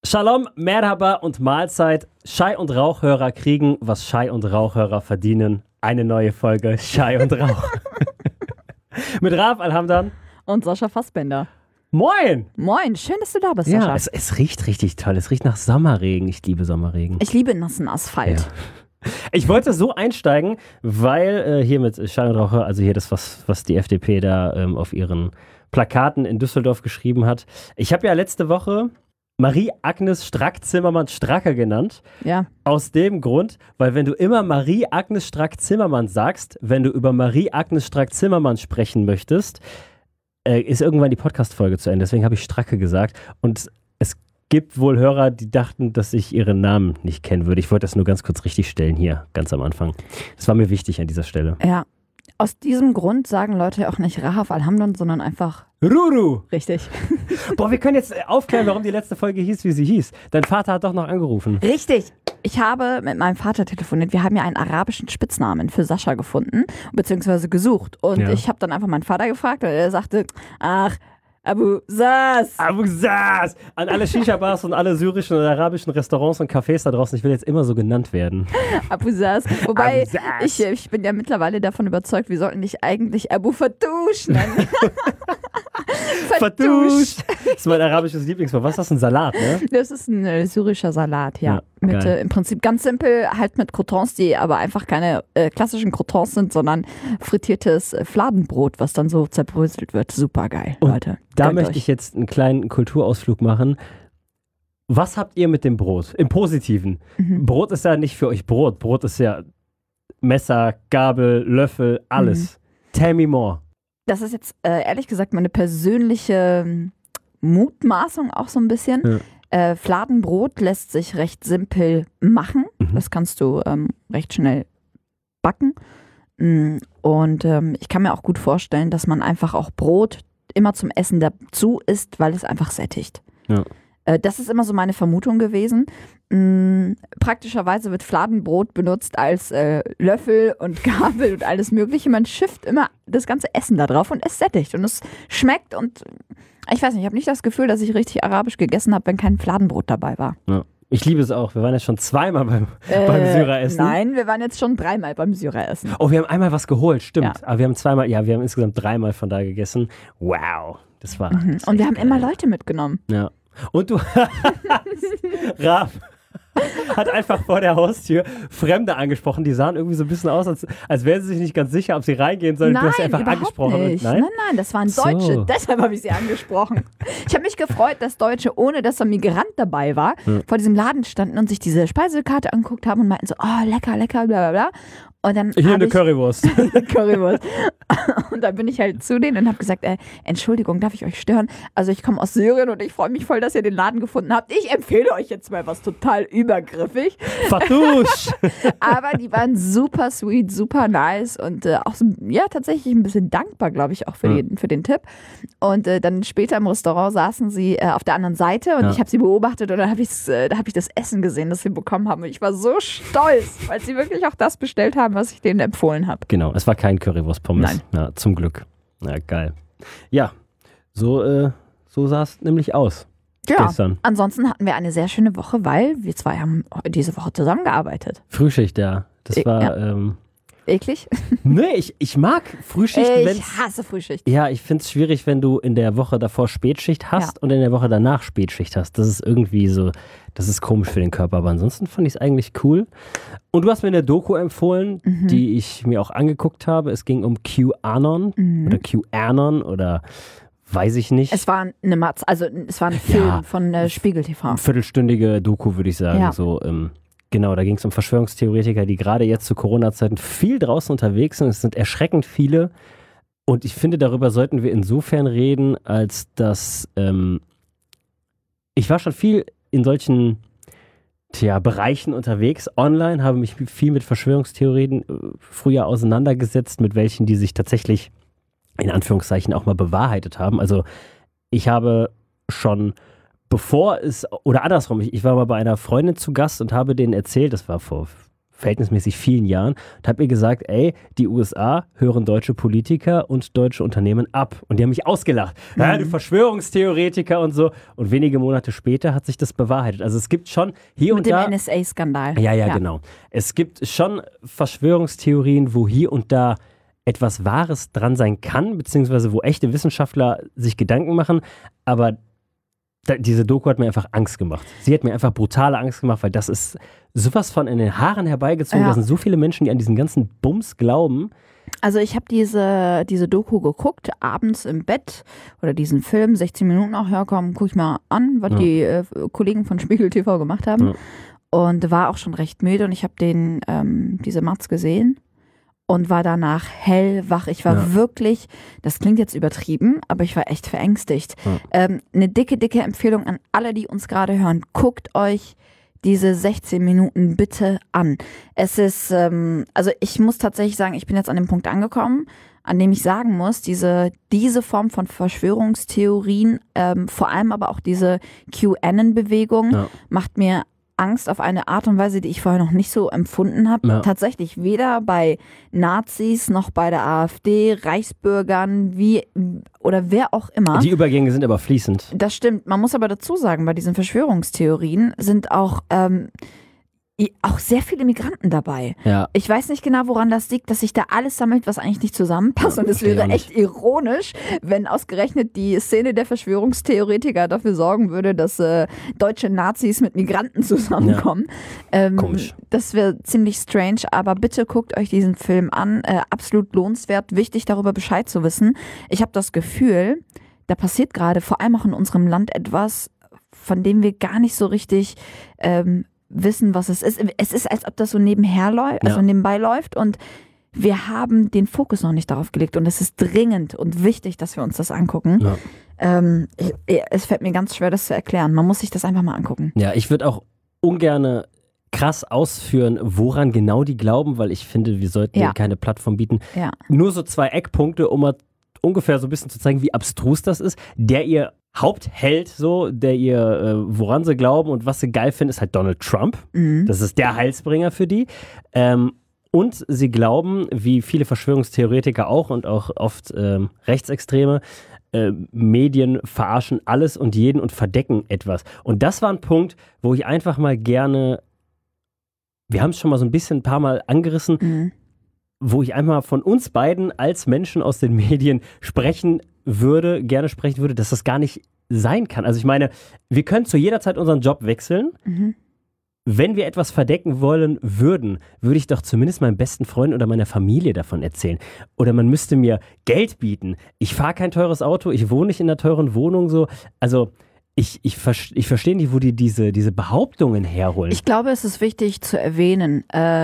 Shalom, Merhaba und Mahlzeit. Schei und Rauchhörer kriegen, was Schei und Rauchhörer verdienen. Eine neue Folge Schei und Rauch. Mit Rav Alhamdan und Sascha Fassbender. Moin! Moin, schön, dass du da bist, Sascha. Ja, es riecht richtig toll. Es riecht nach Sommerregen. Ich liebe Sommerregen. Ich liebe nassen Asphalt. Ja. Ich wollte so einsteigen, weil hier mit Schei und Rauch, also hier das, was die FDP da auf ihren Plakaten in Düsseldorf geschrieben hat. Ich habe ja letzte Woche Marie-Agnes Strack-Zimmermann-Stracke genannt. Ja. Aus dem Grund, weil wenn du immer Marie-Agnes Strack-Zimmermann sagst, wenn du über Marie-Agnes Strack-Zimmermann sprechen möchtest, ist irgendwann die Podcast-Folge zu Ende. Deswegen habe ich Stracke gesagt. Und es gibt wohl Hörer, die dachten, dass ich ihren Namen nicht kennen würde. Ich wollte das nur ganz kurz richtig stellen hier, ganz am Anfang. Das war mir wichtig an dieser Stelle. Ja. Aus diesem Grund sagen Leute auch nicht Rahav Alhamdan, sondern einfach Ruru. Richtig. Boah, wir können jetzt aufklären, warum die letzte Folge hieß, wie sie hieß. Dein Vater hat doch noch angerufen. Richtig. Ich habe mit meinem Vater telefoniert. Wir haben ja einen arabischen Spitznamen für Sascha gefunden, beziehungsweise gesucht. Und ich habe dann einfach meinen Vater gefragt und er sagte, ach, Abu Sas. Abu Sas. An alle Shisha-Bars und alle syrischen und arabischen Restaurants und Cafés da draußen. Ich will jetzt immer so genannt werden. Abu Sas. Wobei, Abu Sas. Ich bin ja mittlerweile davon überzeugt, wir sollten dich eigentlich Abu Fatouche nennen. Fatouche. Das ist mein arabisches Lieblingswort. Was ist das? Ein Salat, ne? Das ist ein syrischer Salat, ja. Mit im Prinzip ganz simpel, halt mit Croutons, die aber einfach keine klassischen Croutons sind, sondern frittiertes Fladenbrot, was dann so zerbröselt wird. Super geil, Leute. Da möchte ich jetzt einen kleinen Kulturausflug machen. Was habt ihr mit dem Brot? Im Positiven. Brot ist ja nicht für euch Brot. Brot ist ja Messer, Gabel, Löffel, alles. Tell me more. Das ist jetzt ehrlich gesagt meine persönliche Mutmaßung auch so ein bisschen. Ja. Fladenbrot lässt sich recht simpel machen. Das kannst du recht schnell backen. Und ich kann mir auch gut vorstellen, dass man einfach auch Brot immer zum Essen dazu isst, weil es einfach sättigt. Ja. Das ist immer so meine Vermutung gewesen. Praktischerweise wird Fladenbrot benutzt als Löffel und Gabel und alles Mögliche. Man schifft immer das ganze Essen da drauf und es sättigt und es schmeckt und ich weiß nicht, ich habe nicht das Gefühl, dass ich richtig arabisch gegessen habe, wenn kein Fladenbrot dabei war. Ja. Ich liebe es auch. Wir waren jetzt schon zweimal beim Syreressen. Nein, wir waren jetzt schon 3-mal beim Syreressen. Oh, wir haben einmal was geholt, stimmt. Ja. Aber wir haben wir haben insgesamt 3-mal von da gegessen. Wow, das war und wir haben immer Leute mitgenommen. Ja. Und du Rav hat einfach vor der Haustür Fremde angesprochen. Die sahen irgendwie so ein bisschen aus, als wären sie sich nicht ganz sicher, ob sie reingehen sollen. Nein, du hast sie einfach überhaupt angesprochen. Nicht. Nein, das waren Deutsche. So. Deshalb habe ich sie angesprochen. Ich habe mich gefreut, dass Deutsche, ohne dass ein Migrant dabei war, vor diesem Laden standen und sich diese Speisekarte angeguckt haben und meinten so, oh, lecker, lecker, bla bla bla. Und dann Hier eine Currywurst. Currywurst. Und dann bin ich halt zu denen und habe gesagt, Entschuldigung, darf ich euch stören? Also ich komme aus Syrien und ich freue mich voll, dass ihr den Laden gefunden habt. Ich empfehle euch jetzt mal was total übergriffig. Fatouche. Aber die waren super sweet, super nice und auch so, ja, tatsächlich ein bisschen dankbar, glaube ich, auch für den Tipp. Und dann später im Restaurant saßen sie auf der anderen Seite und ich habe sie beobachtet und dann habe ich das Essen gesehen, das sie bekommen haben. Und ich war so stolz, weil sie wirklich auch das bestellt haben, was ich denen empfohlen habe. Genau, es war kein Currywurst-Pommes. Nein. Ja, zum Glück. Ja, geil. Ja, so sah es nämlich aus. Ja, gestern. Ansonsten hatten wir eine sehr schöne Woche, weil wir zwei haben diese Woche zusammengearbeitet. Frühschicht, ja. Das war... Eklig? Nee, ich mag Frühschicht. Ich hasse Frühschicht. Ja, ich finde es schwierig, wenn du in der Woche davor Spätschicht hast und in der Woche danach Spätschicht hast. Das ist irgendwie so, das ist komisch für den Körper. Aber ansonsten fand ich es eigentlich cool. Und du hast mir eine Doku empfohlen, die ich mir auch angeguckt habe. Es ging um QAnon oder QAnon oder weiß ich nicht. Es war es war ein Film von Spiegel TV. Viertelstündige Doku, würde ich sagen. Ja. So, genau, da ging es um Verschwörungstheoretiker, die gerade jetzt zu Corona-Zeiten viel draußen unterwegs sind. Es sind erschreckend viele. Und ich finde, darüber sollten wir insofern reden, als dass ich war schon viel in solchen Bereichen unterwegs. Online habe mich viel mit Verschwörungstheorien früher auseinandergesetzt, mit welchen, die sich tatsächlich in Anführungszeichen auch mal bewahrheitet haben. Also ich habe schon oder andersrum, ich war mal bei einer Freundin zu Gast und habe denen erzählt, das war vor verhältnismäßig vielen Jahren und habe ihr gesagt, ey, die USA hören deutsche Politiker und deutsche Unternehmen ab. Und die haben mich ausgelacht. Ja, du Verschwörungstheoretiker und so. Und wenige Monate später hat sich das bewahrheitet. Also es gibt schon hier und da... Mit dem NSA-Skandal. Ja, genau. Es gibt schon Verschwörungstheorien, wo hier und da etwas Wahres dran sein kann, beziehungsweise wo echte Wissenschaftler sich Gedanken machen, aber diese Doku hat mir einfach Angst gemacht. Sie hat mir einfach brutale Angst gemacht, weil das ist sowas von in den Haaren herbeigezogen. Da sind so viele Menschen, die an diesen ganzen Bums glauben. Also ich habe diese Doku geguckt, abends im Bett oder diesen Film, 16 Minuten auch, ja komm, guck ich mal an, was die Kollegen von Spiegel TV gemacht haben. Ja. Und war auch schon recht müde und ich habe diese Matz gesehen. Und war danach hellwach. Ich war wirklich, das klingt jetzt übertrieben, aber ich war echt verängstigt. Eine dicke Empfehlung an alle, die uns gerade hören. Guckt euch diese 16 Minuten bitte an. Es ist, also ich muss tatsächlich sagen, ich bin jetzt an dem Punkt angekommen, an dem ich sagen muss, diese Form von Verschwörungstheorien, vor allem aber auch diese QAnon-Bewegung, macht mir Angst auf eine Art und Weise, die ich vorher noch nicht so empfunden habe. Ja. Tatsächlich weder bei Nazis noch bei der AfD, Reichsbürgern, oder wer auch immer. Die Übergänge sind aber fließend. Das stimmt. Man muss aber dazu sagen, bei diesen Verschwörungstheorien sind auch sehr viele Migranten dabei. Ja. Ich weiß nicht genau, woran das liegt, dass sich da alles sammelt, was eigentlich nicht zusammenpasst. Ja, und es wäre echt ironisch, wenn ausgerechnet die Szene der Verschwörungstheoretiker dafür sorgen würde, dass deutsche Nazis mit Migranten zusammenkommen. Ja. Komisch. Das wäre ziemlich strange, aber bitte guckt euch diesen Film an. Absolut lohnenswert, wichtig, darüber Bescheid zu wissen. Ich habe das Gefühl, da passiert gerade, vor allem auch in unserem Land, etwas, von dem wir gar nicht so richtig wissen, was es ist. Es ist, als ob das so nebenher läuft, also nebenbei läuft und wir haben den Fokus noch nicht darauf gelegt und es ist dringend und wichtig, dass wir uns das angucken. Ja. Es fällt mir ganz schwer, das zu erklären. Man muss sich das einfach mal angucken. Ja, ich würde auch ungern krass ausführen, woran genau die glauben, weil ich finde, wir sollten ihnen keine Plattform bieten. Ja. Nur so 2 Eckpunkte, um mal ungefähr so ein bisschen zu zeigen, wie abstrus das ist. Der ihr Hauptheld, woran sie glauben und was sie geil finden, ist halt Donald Trump. Mhm. Das ist der Heilsbringer für die. Und sie glauben, wie viele Verschwörungstheoretiker auch und auch oft Rechtsextreme, Medien verarschen alles und jeden und verdecken etwas. Und das war ein Punkt, wo ich einfach mal gerne, wir haben es schon mal so ein paar Mal angerissen, wo ich einmal von uns beiden als Menschen aus den Medien gerne sprechen würde, dass das gar nicht sein kann. Also ich meine, wir können zu jeder Zeit unseren Job wechseln. Mhm. Wenn wir etwas verdecken wollen würden, würde ich doch zumindest meinem besten Freund oder meiner Familie davon erzählen. Oder man müsste mir Geld bieten. Ich fahre kein teures Auto, ich wohne nicht in einer teuren Wohnung. So. Also ich verstehe nicht, wo die diese Behauptungen herholen. Ich glaube, es ist wichtig zu erwähnen,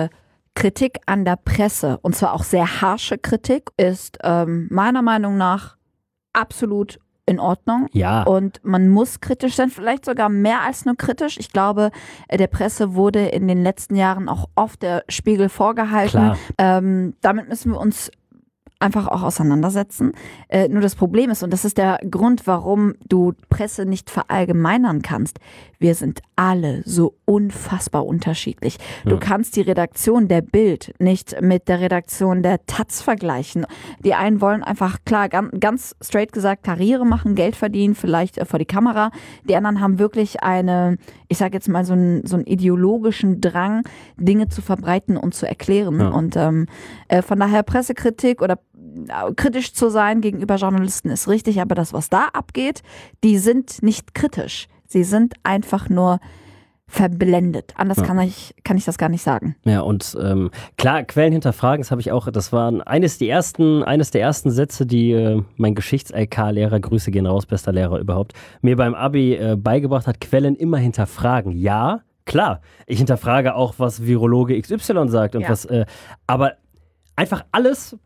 Kritik an der Presse, und zwar auch sehr harsche Kritik, ist meiner Meinung nach absolut in Ordnung. Ja. Und man muss kritisch sein, vielleicht sogar mehr als nur kritisch. Ich glaube, der Presse wurde in den letzten Jahren auch oft der Spiegel vorgehalten. Damit müssen wir uns einfach auch auseinandersetzen. Nur das Problem ist, und das ist der Grund, warum du Presse nicht verallgemeinern kannst, wir sind alle so unfassbar unterschiedlich. Du kannst die Redaktion der Bild nicht mit der Redaktion der Taz vergleichen. Die einen wollen einfach, klar, ganz straight gesagt, Karriere machen, Geld verdienen, vielleicht vor die Kamera. Die anderen haben wirklich ich sage jetzt mal, so einen ideologischen Drang, Dinge zu verbreiten und zu erklären. Ja. Und von daher Pressekritik oder kritisch zu sein gegenüber Journalisten ist richtig, aber das, was da abgeht, die sind nicht kritisch. Sie sind einfach nur verblendet. Anders kann ich das gar nicht sagen. Ja, und klar, Quellen hinterfragen, das war eines der ersten Sätze, die mein Geschichts-LK-Lehrer, Grüße gehen raus, bester Lehrer überhaupt, mir beim Abi beigebracht hat, Quellen immer hinterfragen. Ja, klar, ich hinterfrage auch, was Virologe XY sagt und aber einfach alles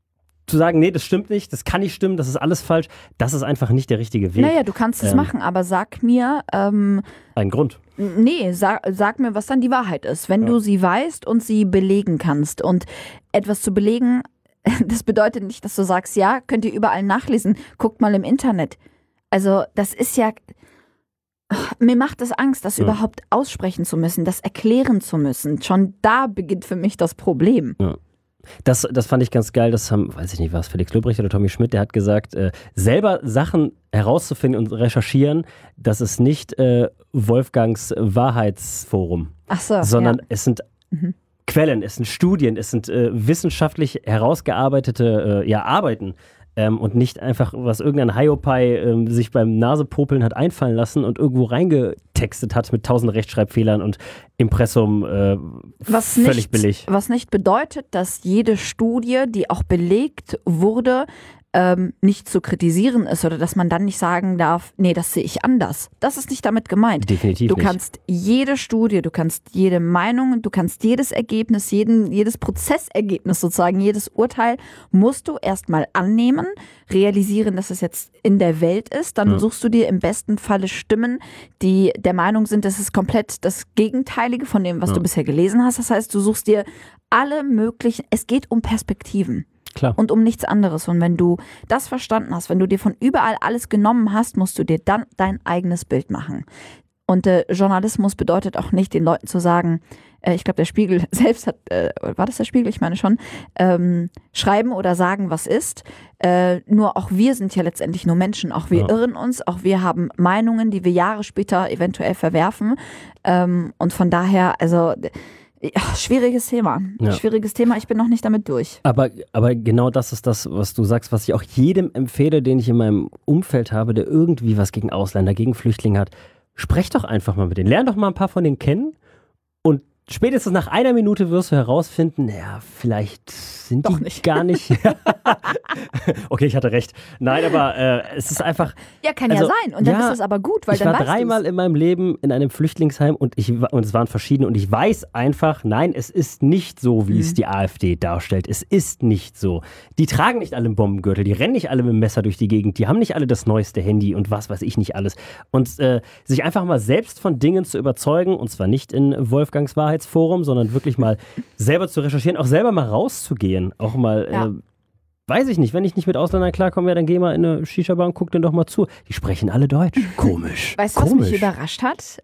zu sagen, nee, das stimmt nicht, das kann nicht stimmen, das ist alles falsch, das ist einfach nicht der richtige Weg. Naja, du kannst es machen, aber sag mir... einen Grund. Nee, sag mir, was dann die Wahrheit ist. Wenn du sie weißt und sie belegen kannst. Und etwas zu belegen, das bedeutet nicht, dass du sagst, ja, könnt ihr überall nachlesen, guckt mal im Internet. Also das ist ja... Mir macht es Angst, das überhaupt aussprechen zu müssen, das erklären zu müssen. Schon da beginnt für mich das Problem. Ja. Das fand ich ganz geil, das haben, weiß ich nicht, war es Felix Lobrecht oder Tommy Schmidt, der hat gesagt, selber Sachen herauszufinden und recherchieren, das ist nicht Wolfgangs Wahrheitsforum, sondern es sind Quellen, es sind Studien, es sind wissenschaftlich herausgearbeitete Arbeiten. Und nicht einfach, was irgendein Hiopai sich beim Nasepopeln hat einfallen lassen und irgendwo reingetextet hat mit 1000 Rechtschreibfehlern und Impressum völlig billig. Was nicht bedeutet, dass jede Studie, die auch belegt wurde, nicht zu kritisieren ist oder dass man dann nicht sagen darf, nee, das sehe ich anders. Das ist nicht damit gemeint. Definitiv nicht. Du kannst jede Studie, du kannst jede Meinung, du kannst jedes Ergebnis, jedes Prozessergebnis sozusagen, jedes Urteil musst du erstmal annehmen, realisieren, dass es jetzt in der Welt ist. Dann suchst du dir im besten Falle Stimmen, die der Meinung sind, das ist komplett das Gegenteilige von dem, was du bisher gelesen hast. Das heißt, du suchst dir alle möglichen, es geht um Perspektiven. Klar. Und um nichts anderes. Und wenn du das verstanden hast, wenn du dir von überall alles genommen hast, musst du dir dann dein eigenes Bild machen. Und Journalismus bedeutet auch nicht, den Leuten zu sagen, ich glaube, der Spiegel selbst hat, war das der Spiegel? Ich meine schon, schreiben oder sagen, was ist. Nur auch wir sind ja letztendlich nur Menschen. Auch wir irren uns, auch wir haben Meinungen, die wir Jahre später eventuell verwerfen. Und von daher, also... Ja, schwieriges Thema. Schwieriges Thema, ich bin noch nicht damit durch. Aber genau das ist das, was du sagst, was ich auch jedem empfehle, den ich in meinem Umfeld habe, der irgendwie was gegen Ausländer, gegen Flüchtlinge hat. Sprech doch einfach mal mit denen. Lern doch mal ein paar von denen kennen und spätestens nach einer Minute wirst du herausfinden, naja, vielleicht sind doch die nicht. gar nicht. Okay, ich hatte recht. Nein, aber es ist einfach... Ja, kann ja sein. Und dann ist es aber gut, weil ich dann war dreimal in meinem Leben in einem Flüchtlingsheim und es waren verschiedene und ich weiß einfach, nein, es ist nicht so, wie es die AfD darstellt. Es ist nicht so. Die tragen nicht alle einen Bombengürtel, die rennen nicht alle mit dem Messer durch die Gegend, die haben nicht alle das neueste Handy und was weiß ich nicht alles. Und sich einfach mal selbst von Dingen zu überzeugen, und zwar nicht in Wolfgangs Wahrheitsforum, sondern wirklich mal selber zu recherchieren, auch selber mal rauszugehen. Auch mal, weiß ich nicht, wenn ich nicht mit Ausländern klarkomme, dann geh mal in eine Shisha-Bar und guck denen doch mal zu. Die sprechen alle Deutsch. Komisch. Weißt du, was mich überrascht hat?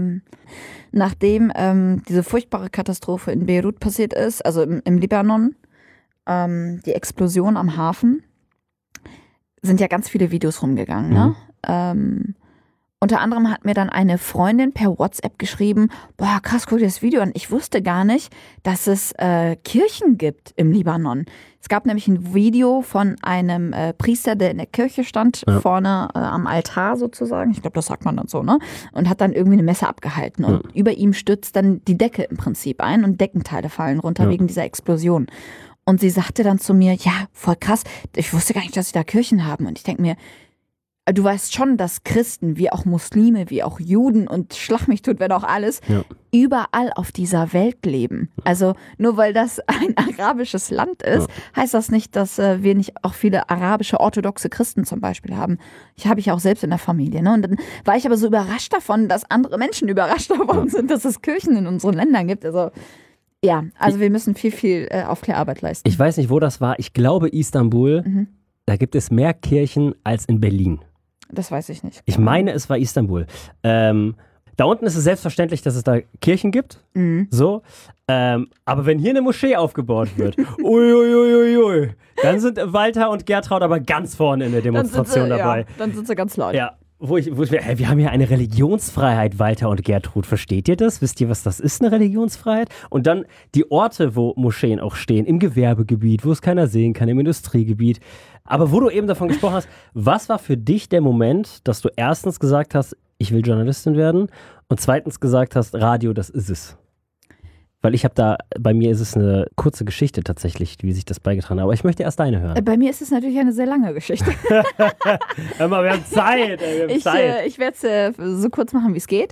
Nachdem diese furchtbare Katastrophe in Beirut passiert ist, also im Libanon, die Explosion am Hafen, sind ja ganz viele Videos rumgegangen, ne? Unter anderem hat mir dann eine Freundin per WhatsApp geschrieben, boah, krass, guck dir das Video an. Ich wusste gar nicht, dass es Kirchen gibt im Libanon. Es gab nämlich ein Video von einem Priester, der in der Kirche stand, vorne am Altar sozusagen. Ich glaube, das sagt man dann so, ne? Und hat dann irgendwie eine Messe abgehalten. Und über ihm stürzt dann die Decke im Prinzip ein und Deckenteile fallen runter wegen dieser Explosion. Und sie sagte dann zu mir, ja, voll krass, ich wusste gar nicht, dass sie da Kirchen haben. Und ich denke mir, du weißt schon, dass Christen, wie auch Muslime, wie auch Juden und schlag mich tot, wenn auch alles, überall auf dieser Welt leben. Also nur weil das ein arabisches Land ist, heißt das nicht, dass wir nicht auch viele arabische orthodoxe Christen zum Beispiel haben. Habe ich auch selbst in der Familie. Ne? Und dann war ich aber so überrascht davon, dass andere Menschen überrascht davon sind, dass es Kirchen in unseren Ländern gibt. Also ja, also wir müssen viel Aufklärarbeit leisten. Ich weiß nicht, wo das war. Ich glaube Istanbul. Da gibt es mehr Kirchen als in Berlin. Das weiß ich nicht. Ich meine, es war Istanbul. Da unten ist es selbstverständlich, dass es da Kirchen gibt. So. Aber wenn hier eine Moschee aufgebaut wird, uiuiuiui, dann sind Walter und Gertraud aber ganz vorne in der Demonstration dabei. Ja, dann sind sie ganz laut. Ja. Wo ich mir, wir haben hier eine Religionsfreiheit, Walter und Gertrud. Versteht ihr das? Wisst ihr, was das ist, eine Religionsfreiheit? Und dann die Orte, wo Moscheen auch stehen, im Gewerbegebiet, wo es keiner sehen kann, im Industriegebiet. Aber wo du eben davon gesprochen hast, was war für dich der Moment, dass du erstens gesagt hast, ich will Journalistin werden und zweitens gesagt hast, Radio, das ist es? Weil bei mir ist es eine kurze Geschichte tatsächlich, wie sich das beigetragen hat. Aber ich möchte erst deine hören. Bei mir ist es natürlich eine sehr lange Geschichte. Hör mal, wir haben Zeit. Ich werde es so kurz machen, wie es geht.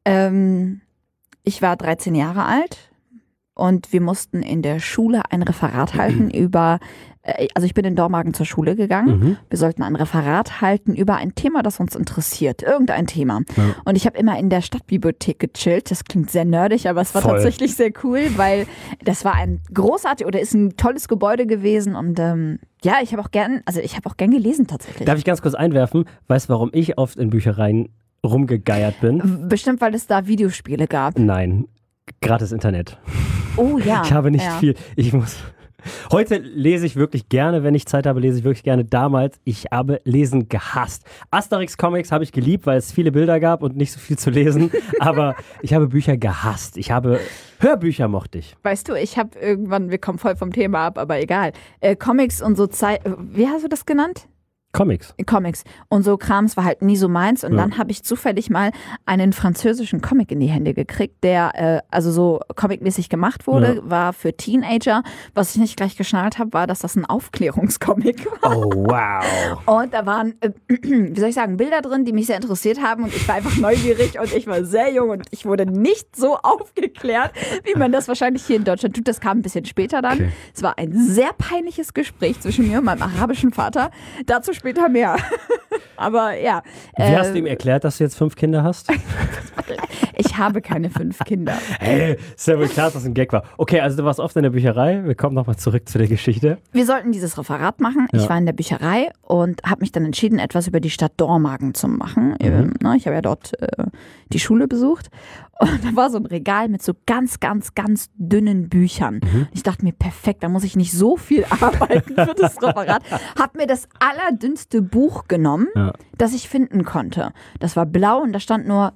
Ich war 13 Jahre alt und wir mussten in der Schule ein Referat halten über, also ich bin in Dormagen zur Schule gegangen. Wir sollten ein Referat halten über ein Thema, das uns interessiert. Irgendein Thema. Ja. Und ich habe immer in der Stadtbibliothek gechillt. Das klingt sehr nerdig, aber es war tatsächlich sehr cool, weil das war ein ist ein tolles Gebäude gewesen und ja, ich habe auch gern gelesen tatsächlich. Darf ich ganz kurz einwerfen? Weißt du, warum ich oft in Büchereien rumgegeiert bin. Bestimmt, weil es da Videospiele gab. Nein, gratis Internet. Oh ja. Ich habe nicht viel. Heute lese ich wirklich gerne, wenn ich Zeit habe, lese ich wirklich gerne. Damals, ich habe Lesen gehasst. Asterix-Comics habe ich geliebt, weil es viele Bilder gab und nicht so viel zu lesen. Aber ich habe Bücher gehasst. Hörbücher mochte ich. Weißt du, ich habe irgendwann, wir kommen voll vom Thema ab, aber egal. Comics und so wie hast du das genannt? Comics. Und so Krams war halt nie so meins. Und dann habe ich zufällig mal einen französischen Comic in die Hände gekriegt, der also so comicmäßig gemacht wurde, war für Teenager. Was ich nicht gleich geschnallt habe, war, dass das ein Aufklärungscomic war. Oh, wow. Und da waren, wie soll ich sagen, Bilder drin, die mich sehr interessiert haben. Und ich war einfach neugierig und ich war sehr jung und ich wurde nicht so aufgeklärt, wie man das wahrscheinlich hier in Deutschland tut. Das kam ein bisschen später dann. Okay. Es war ein sehr peinliches Gespräch zwischen mir und meinem arabischen Vater. Dazu später mehr. Aber ja. Wie hast du ihm erklärt, dass du jetzt 5 Kinder hast? Ich habe keine 5 Kinder. Hey, ist ja wohl klar, dass das ein Gag war. Okay, also du warst oft in der Bücherei. Wir kommen nochmal zurück zu der Geschichte. Wir sollten dieses Referat machen. Ja. Ich war in der Bücherei und habe mich dann entschieden, etwas über die Stadt Dormagen zu machen. Ich habe ja dort die Schule besucht. Und da war so ein Regal mit so ganz, ganz, ganz dünnen Büchern. Ich dachte mir, perfekt, da muss ich nicht so viel arbeiten für das Referat. Hab mir das allerdünnste Buch genommen, das ich finden konnte. Das war blau und da stand nur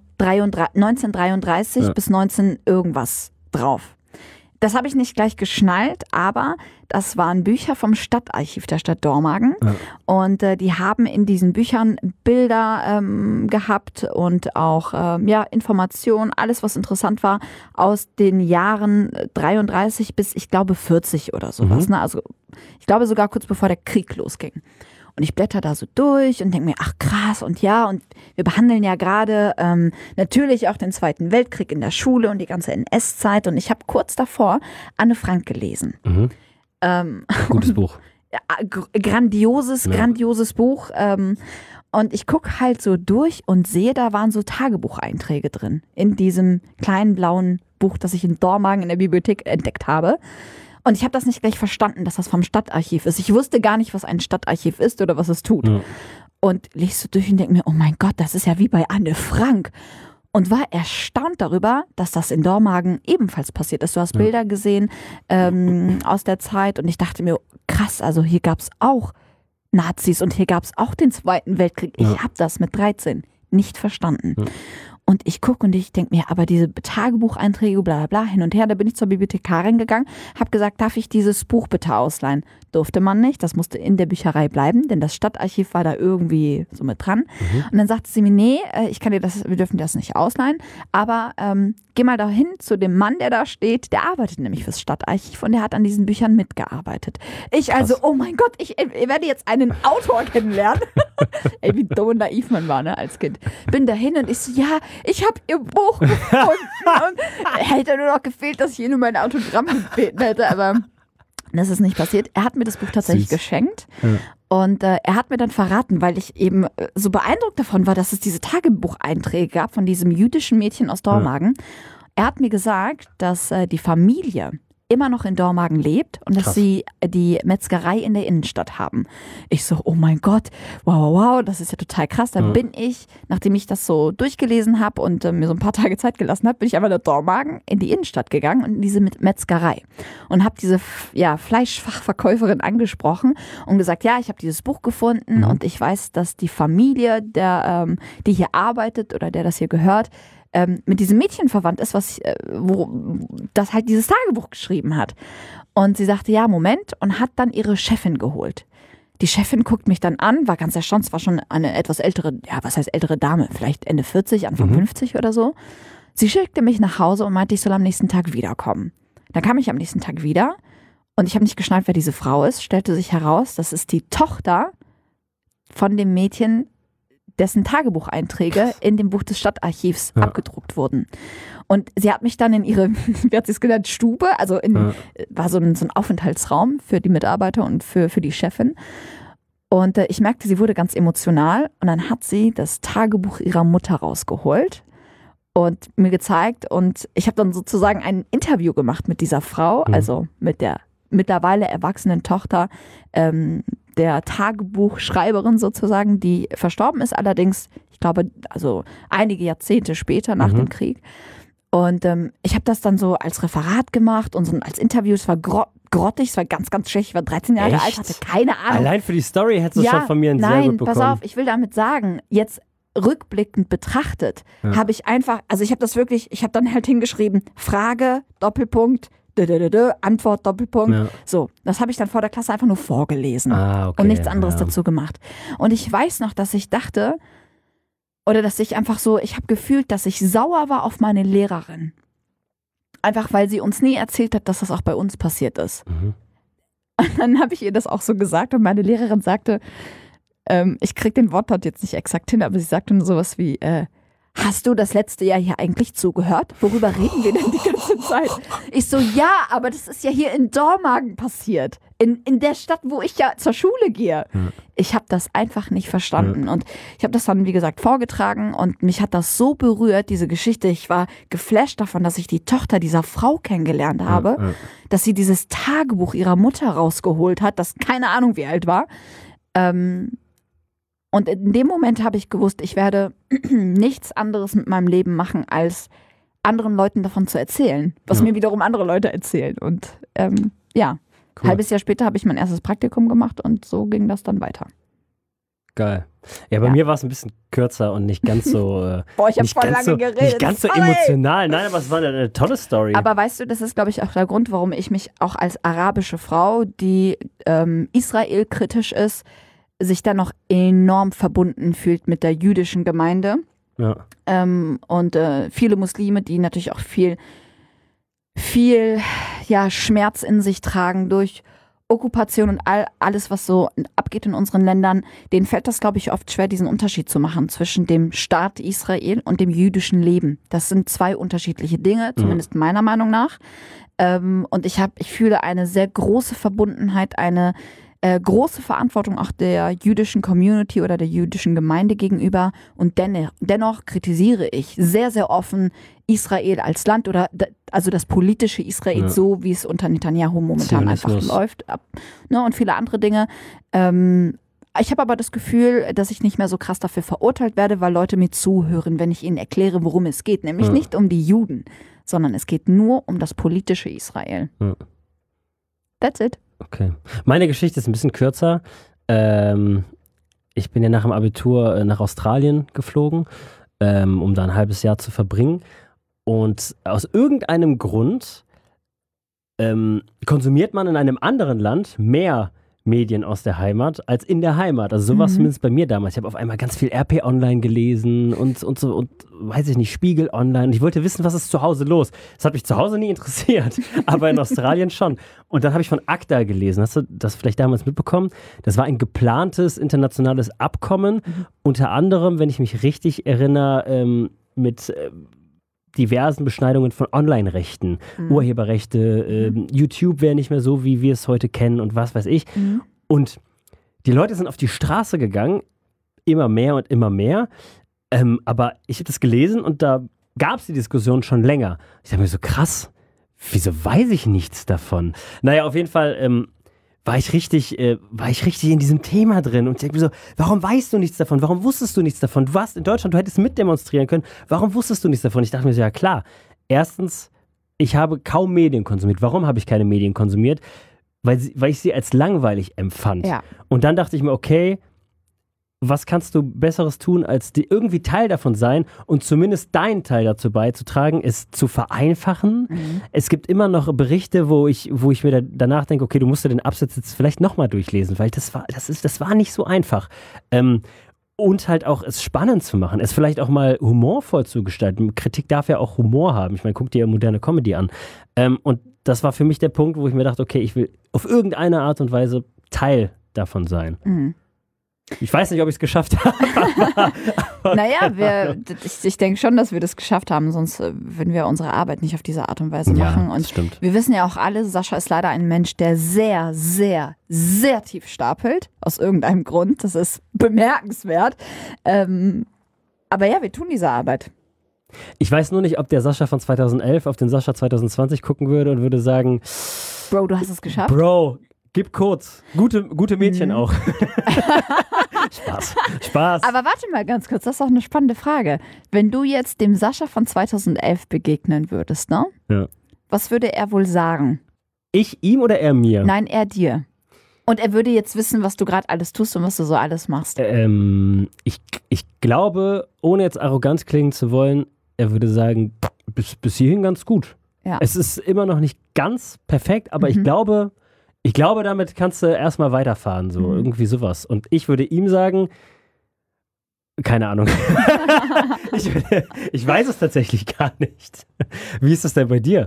1933 bis 19 irgendwas drauf. Das habe ich nicht gleich geschnallt, aber das waren Bücher vom Stadtarchiv der Stadt Dormagen. Ja. Und die haben in diesen Büchern Bilder gehabt und auch Informationen, alles was interessant war, aus den Jahren 33 bis, ich glaube, 40 oder sowas. Ne? Also ich glaube sogar kurz bevor der Krieg losging. Und ich blätter da so durch und denke mir, ach krass, und wir behandeln ja gerade natürlich auch den Zweiten Weltkrieg in der Schule und die ganze NS-Zeit. Und ich habe kurz davor Anne Frank gelesen. Gutes Buch. Grandioses Buch. Und ich gucke halt so durch und sehe, da waren so Tagebucheinträge drin. In diesem kleinen blauen Buch, das ich in Dormagen in der Bibliothek entdeckt habe. Und ich habe das nicht gleich verstanden, dass das vom Stadtarchiv ist. Ich wusste gar nicht, was ein Stadtarchiv ist oder was es tut. Ja. Und lese so durch und denke mir, oh mein Gott, das ist ja wie bei Anne Frank. Und war erstaunt darüber, dass das in Dormagen ebenfalls passiert ist. Du hast Bilder gesehen aus der Zeit und ich dachte mir, krass, also hier gab es auch Nazis und hier gab es auch den Zweiten Weltkrieg. Ich habe das mit 13 nicht verstanden. Ja. Und ich gucke und ich denke mir, aber diese Tagebucheinträge, bla bla bla, hin und her, da bin ich zur Bibliothekarin gegangen, habe gesagt, darf ich dieses Buch bitte ausleihen? Durfte man nicht, das musste in der Bücherei bleiben, denn das Stadtarchiv war da irgendwie so mit dran. Und dann sagte sie mir, nee, wir dürfen das nicht ausleihen, aber geh mal dahin zu dem Mann, der da steht, der arbeitet nämlich fürs Stadtarchiv und der hat an diesen Büchern mitgearbeitet. Ich also, oh mein Gott, ich werde jetzt einen Autor kennenlernen. Ey, wie dumm und naiv man war, ne, als Kind. Bin dahin und ich so, ja, ich habe ihr Buch gefunden und hätte nur noch gefehlt, dass ich ihnen mein Autogramm gebeten hätte, aber das ist nicht passiert. Er hat mir das Buch tatsächlich geschenkt und er hat mir dann verraten, weil ich eben so beeindruckt davon war, dass es diese Tagebucheinträge gab von diesem jüdischen Mädchen aus Dormagen. Er hat mir gesagt, dass die Familie immer noch in Dormagen lebt und dass sie die Metzgerei in der Innenstadt haben. Ich so, oh mein Gott, wow, das ist ja total krass. Dann bin ich, nachdem ich das so durchgelesen habe und mir so ein paar Tage Zeit gelassen habe, bin ich einfach nach Dormagen in die Innenstadt gegangen und in diese Metzgerei und habe diese Fleischfachverkäuferin angesprochen und gesagt, ja, ich habe dieses Buch gefunden und ich weiß, dass die Familie, die hier arbeitet oder der das hier gehört, mit diesem Mädchen verwandt ist, das halt dieses Tagebuch geschrieben hat. Und sie sagte, ja, Moment, und hat dann ihre Chefin geholt. Die Chefin guckt mich dann an, war ganz erstaunt, es war schon eine etwas ältere, was heißt ältere Dame, vielleicht Ende 40, Anfang 50 oder so. Sie schickte mich nach Hause und meinte, ich soll am nächsten Tag wiederkommen. Dann kam ich am nächsten Tag wieder und ich habe nicht geschnallt, wer diese Frau ist. Stellte sich heraus, das ist die Tochter von dem Mädchen, dessen Tagebucheinträge in dem Buch des Stadtarchivs abgedruckt wurden. Und sie hat mich dann in ihre, wie hat sie es genannt, Stube, also war so ein Aufenthaltsraum für die Mitarbeiter und für die Chefin. Und ich merkte, sie wurde ganz emotional und dann hat sie das Tagebuch ihrer Mutter rausgeholt und mir gezeigt und ich habe dann sozusagen ein Interview gemacht mit dieser Frau, also mit der mittlerweile erwachsenen Tochter der Tagebuchschreiberin sozusagen, die verstorben ist, allerdings, ich glaube, also einige Jahrzehnte später nach dem Krieg. Und ich habe das dann so als Referat gemacht und so als Interview. Es war grottig, es war ganz, ganz schlecht. Ich war 13 Jahre alt, hatte keine Ahnung. Allein für die Story hättest du schon von mir ein sehr gut bekommen. Pass auf, ich will damit sagen, jetzt rückblickend betrachtet, habe ich einfach, also ich habe das wirklich, ich habe dann halt hingeschrieben, Frage, Doppelpunkt, Antwort, Doppelpunkt. Ja. So, das habe ich dann vor der Klasse einfach nur vorgelesen und nichts anderes dazu gemacht. Und ich weiß noch, dass ich dachte, oder dass ich einfach so, ich habe gefühlt, dass ich sauer war auf meine Lehrerin. Einfach, weil sie uns nie erzählt hat, dass das auch bei uns passiert ist. Und dann habe ich ihr das auch so gesagt und meine Lehrerin sagte, ich kriege den Wortlaut jetzt nicht exakt hin, aber sie sagte nur sowas wie, hast du das letzte Jahr hier eigentlich zugehört? Worüber reden wir denn die ganze Zeit? Ich so, ja, aber das ist ja hier in Dormagen passiert. In der Stadt, wo ich ja zur Schule gehe. Ich habe das einfach nicht verstanden. Und ich habe das dann, wie gesagt, vorgetragen und mich hat das so berührt, diese Geschichte. Ich war geflasht davon, dass ich die Tochter dieser Frau kennengelernt habe, dass sie dieses Tagebuch ihrer Mutter rausgeholt hat, das keine Ahnung wie alt war. Und in dem Moment habe ich gewusst, ich werde nichts anderes mit meinem Leben machen, als anderen Leuten davon zu erzählen, was mir wiederum andere Leute erzählen. Und cool. Halbes Jahr später habe ich mein erstes Praktikum gemacht und so ging das dann weiter. Geil. Ja, bei mir war es ein bisschen kürzer und nicht ganz so. Boah, ich habe voll lange geredet. Nicht ganz so emotional. Nein, aber es war eine tolle Story. Aber weißt du, das ist, glaube ich, auch der Grund, warum ich mich auch als arabische Frau, die Israel kritisch ist, sich dann noch enorm verbunden fühlt mit der jüdischen Gemeinde. Ja. Und viele Muslime, die natürlich auch viel Schmerz in sich tragen durch Okkupation und alles, was so abgeht in unseren Ländern, denen fällt das, glaube ich, oft schwer, diesen Unterschied zu machen zwischen dem Staat Israel und dem jüdischen Leben. Das sind zwei unterschiedliche Dinge, zumindest meiner Meinung nach. Und ich fühle eine sehr große Verbundenheit, eine große Verantwortung auch der jüdischen Community oder der jüdischen Gemeinde gegenüber. Und dennoch kritisiere ich sehr, sehr offen Israel als Land oder also das politische Israel, so wie es unter Netanyahu momentan einfach läuft. Und viele andere Dinge. Ich habe aber das Gefühl, dass ich nicht mehr so krass dafür verurteilt werde, weil Leute mir zuhören, wenn ich ihnen erkläre, worum es geht. Nämlich nicht um die Juden, sondern es geht nur um das politische Israel. That's it. Okay. Meine Geschichte ist ein bisschen kürzer. Ich bin ja nach dem Abitur nach Australien geflogen, um da ein halbes Jahr zu verbringen. Und aus irgendeinem Grund konsumiert man in einem anderen Land mehr Medien aus der Heimat als in der Heimat. Also sowas zumindest bei mir damals. Ich habe auf einmal ganz viel RP Online gelesen und so und weiß ich nicht, Spiegel Online. Und ich wollte wissen, was ist zu Hause los. Das hat mich zu Hause nie interessiert, aber in Australien schon. Und dann habe ich von ACTA gelesen. Hast du das vielleicht damals mitbekommen? Das war ein geplantes internationales Abkommen, unter anderem, wenn ich mich richtig erinnere, mit diversen Beschneidungen von Online-Rechten, Urheberrechte, YouTube wäre nicht mehr so, wie wir es heute kennen und was weiß ich. Und die Leute sind auf die Straße gegangen, immer mehr und immer mehr. Aber ich habe das gelesen und da gab es die Diskussion schon länger. Ich dachte mir so, krass, wieso weiß ich nichts davon? Naja, auf jeden Fall war ich richtig in diesem Thema drin und ich denke mir so, warum weißt du nichts davon? Warum wusstest du nichts davon? Du warst in Deutschland, du hättest mitdemonstrieren können. Warum wusstest du nichts davon? Ich dachte mir so, ja klar. Erstens, ich habe kaum Medien konsumiert. Warum habe ich keine Medien konsumiert? Weil ich sie als langweilig empfand. Ja. Und dann dachte ich mir, okay, was kannst du Besseres tun, als irgendwie Teil davon sein und zumindest deinen Teil dazu beizutragen, es zu vereinfachen. Es gibt immer noch Berichte, wo ich mir danach denke, okay, du musst dir den Absatz jetzt vielleicht nochmal durchlesen, weil das war nicht so einfach. Und halt auch es spannend zu machen, es vielleicht auch mal humorvoll zu gestalten. Kritik darf ja auch Humor haben. Ich meine, guck dir ja moderne Comedy an. Und das war für mich der Punkt, wo ich mir dachte, okay, ich will auf irgendeine Art und Weise Teil davon sein. Ich weiß nicht, ob ich es geschafft habe. Naja, ich denke schon, dass wir das geschafft haben, sonst würden wir unsere Arbeit nicht auf diese Art und Weise machen. Und stimmt. Wir wissen ja auch alle, Sascha ist leider ein Mensch, der sehr, sehr, sehr tief stapelt, aus irgendeinem Grund. Das ist bemerkenswert. Aber ja, wir tun diese Arbeit. Ich weiß nur nicht, ob der Sascha von 2011 auf den Sascha 2020 gucken würde und würde sagen, Bro, du hast es geschafft. Bro, Gib kurz. Gute Mädchen auch. Spaß. Aber warte mal ganz kurz, das ist auch eine spannende Frage. Wenn du jetzt dem Sascha von 2011 begegnen würdest, ne? Ja. Was würde er wohl sagen? Ich ihm oder er mir? Nein, er dir. Und er würde jetzt wissen, was du gerade alles tust und was du so alles machst. Ich glaube, ohne jetzt arrogant klingen zu wollen, er würde sagen, bis hierhin ganz gut. Ja. Es ist immer noch nicht ganz perfekt, aber ich glaube, damit kannst du erstmal weiterfahren, so irgendwie sowas. Und ich würde ihm sagen, keine Ahnung. Ich weiß es tatsächlich gar nicht. Wie ist es denn bei dir?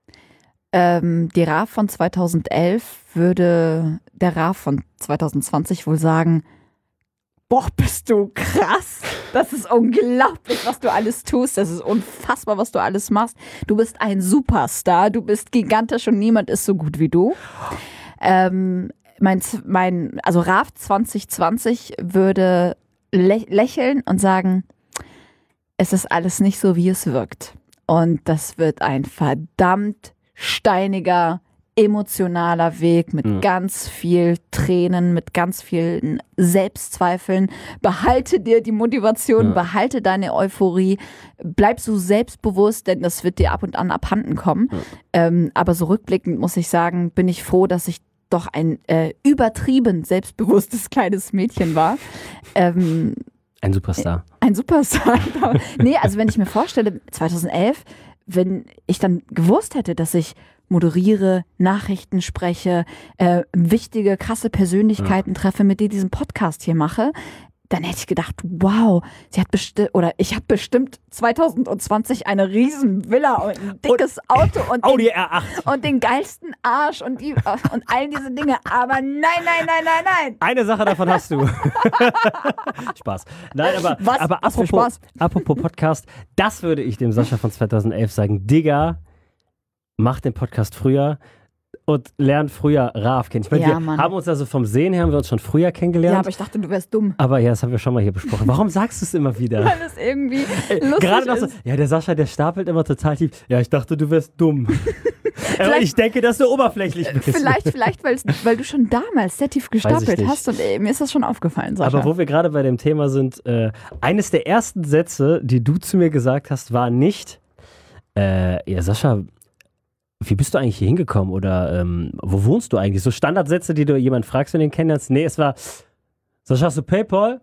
Die Rav von 2011 würde der Rav von 2020 wohl sagen, boah, bist du krass. Das ist unglaublich, was du alles tust. Das ist unfassbar, was du alles machst. Du bist ein Superstar. Du bist gigantisch und niemand ist so gut wie du. Also Rav 2020 würde lächeln und sagen, es ist alles nicht so, wie es wirkt. Und das wird ein verdammt steiniger, emotionaler Weg mit ganz viel Tränen, mit ganz vielen Selbstzweifeln. Behalte dir die Motivation, behalte deine Euphorie, bleib so selbstbewusst, denn das wird dir ab und an abhanden kommen. Aber so rückblickend muss ich sagen, bin ich froh, dass ich doch ein übertrieben selbstbewusstes kleines Mädchen war. Ein Superstar. Ein Superstar. Nee, also wenn ich mir vorstelle, 2011, wenn ich dann gewusst hätte, dass ich moderiere, Nachrichten spreche, wichtige, krasse Persönlichkeiten treffe, mit denen ich diesen Podcast hier mache, dann hätte ich gedacht, wow, ich habe bestimmt 2020 eine riesen Villa und ein dickes Auto und Audi R8 und den geilsten Arsch und all diese Dinge. Aber nein. Eine Sache davon hast du. Spaß. Nein, aber apropos Podcast, das würde ich dem Sascha von 2011 sagen. Digga, mach den Podcast früher und lern früher Rav kennen. Ich meine, wir haben uns also vom Sehen her, haben wir uns schon früher kennengelernt. Ja, aber ich dachte, du wärst dumm. Aber ja, das haben wir schon mal hier besprochen. Warum sagst du es immer wieder? Weil es irgendwie lustig gerade noch ist. so, ja, der Sascha, der stapelt immer total tief. Ja, ich dachte, du wärst dumm. Ich denke, dass du oberflächlich bist. Vielleicht weil du schon damals sehr tief gestapelt hast und mir ist das schon aufgefallen, Sascha. Aber wo wir gerade bei dem Thema sind, eines der ersten Sätze, die du zu mir gesagt hast, war nicht, ja, Sascha, wie bist du eigentlich hier hingekommen oder wo wohnst du eigentlich? So Standardsätze, die du jemanden fragst, wenn du ihn kennenlernst. Nee, es war, Sascha, hast du PayPal?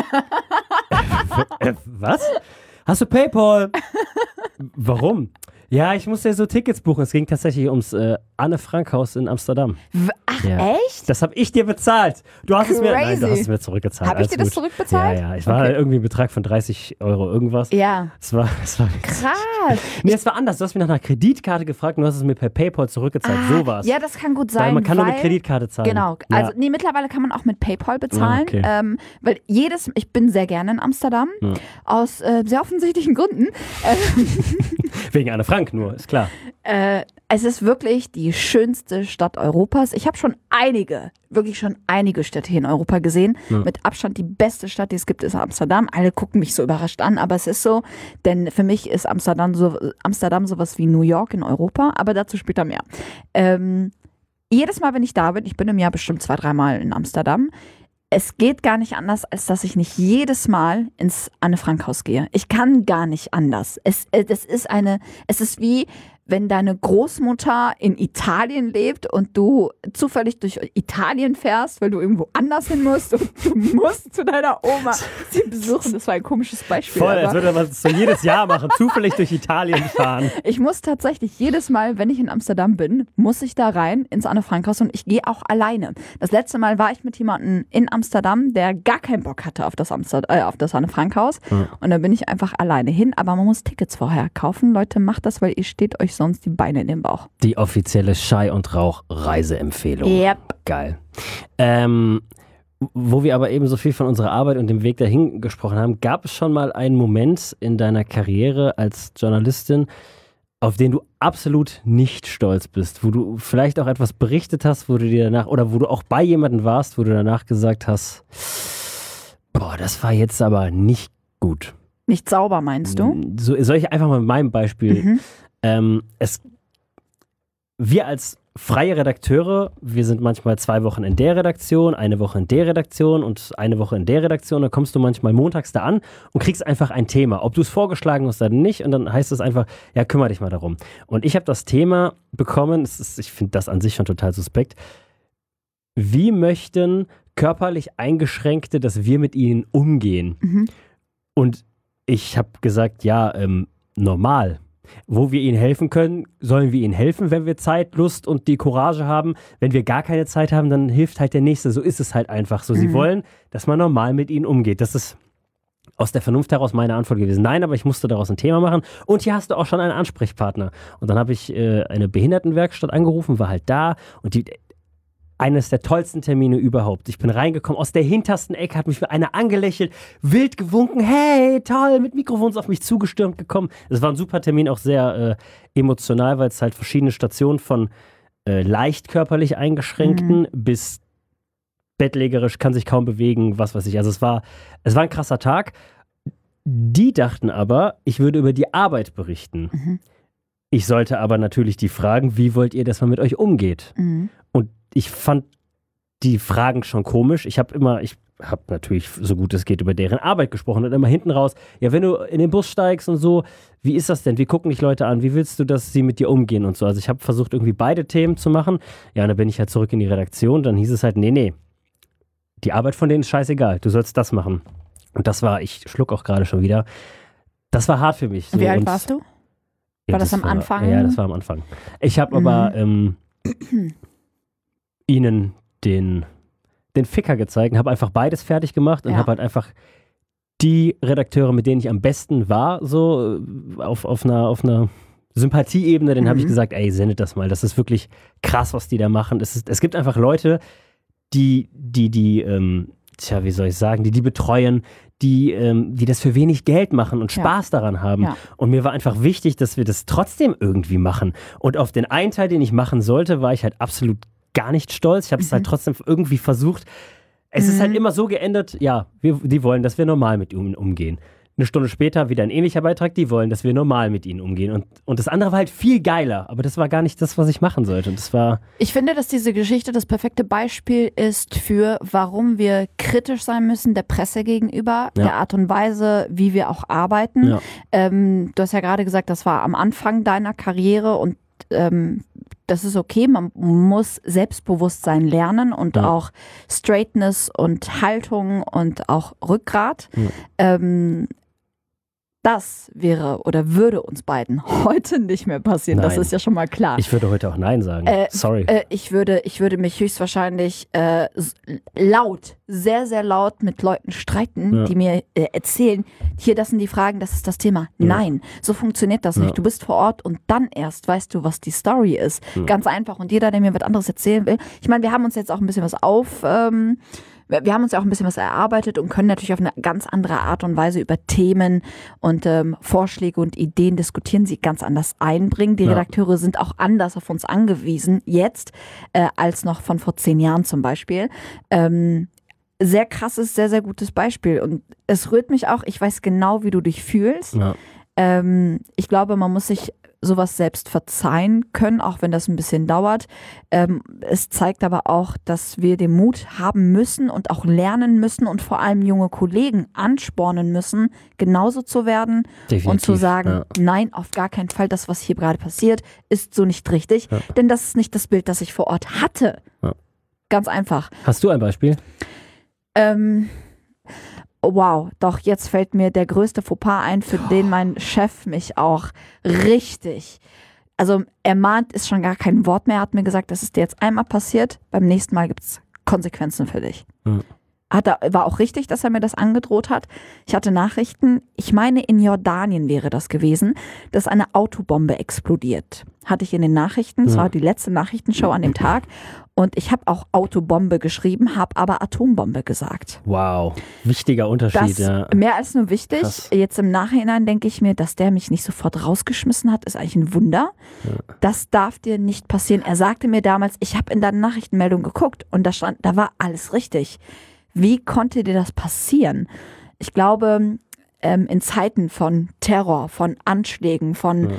Was? Hast du PayPal? Warum? Ja, ich musste ja so Tickets buchen. Es ging tatsächlich ums Anne-Frank-Haus in Amsterdam. Ach, ja. Echt? Das habe ich dir bezahlt. Du hast Crazy. du hast es mir zurückgezahlt. Habe ich dir das zurückbezahlt? Ja. Ich war irgendwie ein Betrag von 30 € irgendwas. Ja. Es war krass. Nee, es war anders. Du hast mich nach einer Kreditkarte gefragt und du hast es mir per PayPal zurückgezahlt. So war's. Ja, das kann gut sein. Weil man kann nur mit Kreditkarte zahlen. Genau. Ja. Also mittlerweile kann man auch mit PayPal bezahlen. Okay. Weil ich bin sehr gerne in Amsterdam. Ja. Aus sehr offensichtlichen Gründen. Wegen Anne Frank nur, ist klar. Es ist wirklich die schönste Stadt Europas. Ich habe wirklich schon einige Städte hier in Europa gesehen. Ja. Mit Abstand die beste Stadt, die es gibt, ist Amsterdam. Alle gucken mich so überrascht an, aber es ist so, denn für mich ist Amsterdam sowas wie New York in Europa, aber dazu später mehr. Jedes Mal, wenn ich da bin, ich bin im Jahr bestimmt 2-3 Mal in Amsterdam, es geht gar nicht anders, als dass ich nicht jedes Mal ins Anne-Frank-Haus gehe. Ich kann gar nicht anders. Es ist wie, wenn deine Großmutter in Italien lebt und du zufällig durch Italien fährst, weil du irgendwo anders hin musst und du musst zu deiner Oma sie besuchen. Das war ein komisches Beispiel. Voll, als würde man das so jedes Jahr machen, zufällig durch Italien fahren. Ich muss tatsächlich jedes Mal, wenn ich in Amsterdam bin, muss ich da rein ins Anne-Frank-Haus und ich gehe auch alleine. Das letzte Mal war ich mit jemandem in Amsterdam, der gar keinen Bock hatte auf das Anne-Frank-Haus. Ja. Und da bin ich einfach alleine hin, aber man muss Tickets vorher kaufen. Leute, macht das, weil ihr steht euch sonst die Beine in den Bauch. Die offizielle Schei und Rauch Reiseempfehlung. Yep. Geil. Wo wir aber eben so viel von unserer Arbeit und dem Weg dahin gesprochen haben, gab es schon mal einen Moment in deiner Karriere als Journalistin, auf den du absolut nicht stolz bist, wo du vielleicht auch etwas berichtet hast, wo du dir danach, oder wo du auch bei jemandem warst, wo du danach gesagt hast, boah, das war jetzt aber nicht gut. Nicht sauber, meinst du? Soll ich einfach mal mit meinem Beispiel. Wir als freie Redakteure, wir sind manchmal 2 Wochen in der Redaktion, eine Woche in der Redaktion und eine Woche in der Redaktion. Dann kommst du manchmal montags da an und kriegst einfach ein Thema. Ob du es vorgeschlagen hast oder nicht. Und dann heißt es einfach, ja, kümmere dich mal darum. Und ich habe das Thema bekommen, ich finde das an sich schon total suspekt. Wie möchten körperlich Eingeschränkte, dass wir mit ihnen umgehen? Mhm. Und ich habe gesagt, ja, normal. Wo wir ihnen helfen können, sollen wir ihnen helfen, wenn wir Zeit, Lust und die Courage haben. Wenn wir gar keine Zeit haben, dann hilft halt der Nächste. So ist es halt einfach so. Sie wollen, dass man normal mit ihnen umgeht. Das ist aus der Vernunft heraus meine Antwort gewesen. Nein, aber ich musste daraus ein Thema machen. Und hier hast du auch schon einen Ansprechpartner. Und dann habe ich eine Behindertenwerkstatt angerufen, war halt da. Und eines der tollsten Termine überhaupt. Ich bin reingekommen, aus der hintersten Ecke hat mich einer angelächelt, wild gewunken, hey, toll, mit Mikrofons auf mich zugestürmt gekommen. Es war ein super Termin, auch sehr emotional, weil es halt verschiedene Stationen von leicht körperlich Eingeschränkten bis bettlägerisch, kann sich kaum bewegen, was weiß ich. Also es war ein krasser Tag. Die dachten aber, ich würde über die Arbeit berichten. Mhm. Ich sollte aber natürlich die fragen, wie wollt ihr, dass man mit euch umgeht? Mhm. Und ich fand die Fragen schon komisch. Ich habe natürlich so gut es geht über deren Arbeit gesprochen und immer hinten raus, ja, wenn du in den Bus steigst und so, wie ist das denn? Wie gucken dich Leute an? Wie willst du, dass sie mit dir umgehen und so? Also ich habe versucht, irgendwie beide Themen zu machen. Ja, und dann bin ich halt zurück in die Redaktion. Dann hieß es halt, nee, die Arbeit von denen ist scheißegal. Du sollst das machen. Und das war, ich schluck auch gerade schon wieder, das war hart für mich. So. Wie alt warst du? War das am Anfang? Ja, das war am Anfang. Ich habe aber ihnen den Ficker gezeigt und habe einfach beides fertig gemacht und habe halt einfach die Redakteure, mit denen ich am besten war, so auf einer Sympathieebene, denen habe ich gesagt, ey, sendet das mal, das ist wirklich krass, was die da machen. Es gibt einfach Leute, die wie soll ich sagen, die betreuen, die das für wenig Geld machen und Spaß daran haben. Ja. Und mir war einfach wichtig, dass wir das trotzdem irgendwie machen. Und auf den einen Teil, den ich machen sollte, war ich halt absolut gar nicht stolz. Ich habe es halt trotzdem irgendwie versucht. Es ist halt immer so geendet, ja, die wollen, dass wir normal mit ihnen umgehen. Eine Stunde später wieder ein ähnlicher Beitrag, die wollen, dass wir normal mit ihnen umgehen. Und das andere war halt viel geiler, aber das war gar nicht das, was ich machen sollte. Und das war ich finde, dass diese Geschichte das perfekte Beispiel ist für, warum wir kritisch sein müssen der Presse gegenüber, der Art und Weise, wie wir auch arbeiten. Ja. Du hast ja gerade gesagt, das war am Anfang deiner Karriere und das ist okay, man muss Selbstbewusstsein lernen und auch Straightness und Haltung und auch Rückgrat. Ja. Das wäre oder würde uns beiden heute nicht mehr passieren. Nein. Das ist ja schon mal klar. Ich würde heute auch Nein sagen. Sorry. Ich würde mich höchstwahrscheinlich laut, sehr, sehr laut mit Leuten streiten, die mir erzählen, hier, das sind die Fragen, das ist das Thema. Ja. Nein, so funktioniert das nicht. Du bist vor Ort und dann erst weißt du, was die Story ist. Ganz einfach. Und jeder, der mir was anderes erzählen will. Ich meine, wir haben uns jetzt auch ein bisschen was wir haben uns ja auch ein bisschen was erarbeitet und können natürlich auf eine ganz andere Art und Weise über Themen und Vorschläge und Ideen diskutieren, sie ganz anders einbringen. Die Redakteure sind auch anders auf uns angewiesen jetzt, als noch von vor 10 Jahren zum Beispiel. Sehr krasses, sehr, sehr gutes Beispiel. Und es rührt mich auch, ich weiß genau, wie du dich fühlst. Ja. Ich glaube, man muss sich sowas selbst verzeihen können, auch wenn das ein bisschen dauert. Es zeigt aber auch, dass wir den Mut haben müssen und auch lernen müssen und vor allem junge Kollegen anspornen müssen, genauso zu werden. Definitiv, und zu sagen, nein, auf gar keinen Fall, das, was hier gerade passiert, ist so nicht richtig. Ja. Denn das ist nicht das Bild, das ich vor Ort hatte. Ja. Ganz einfach. Hast du ein Beispiel? Wow, doch jetzt fällt mir der größte Fauxpas ein, für den mein Chef mich auch richtig, also ermahnt ist schon gar kein Wort mehr, hat mir gesagt, das ist dir jetzt einmal passiert, beim nächsten Mal gibt es Konsequenzen für dich. War auch richtig, dass er mir das angedroht hat. Ich hatte Nachrichten, ich meine in Jordanien wäre das gewesen, dass eine Autobombe explodiert. Hatte ich in den Nachrichten, das war die letzte Nachrichtenshow an dem Tag und ich habe auch Autobombe geschrieben, habe aber Atombombe gesagt. Wow, wichtiger Unterschied. Mehr als nur wichtig. Krass. Jetzt im Nachhinein denke ich mir, dass der mich nicht sofort rausgeschmissen hat, ist eigentlich ein Wunder. Ja. Das darf dir nicht passieren. Er sagte mir damals, ich habe in deine Nachrichtenmeldung geguckt und da war alles richtig. Wie konnte dir das passieren? Ich glaube, in Zeiten von Terror, von Anschlägen, von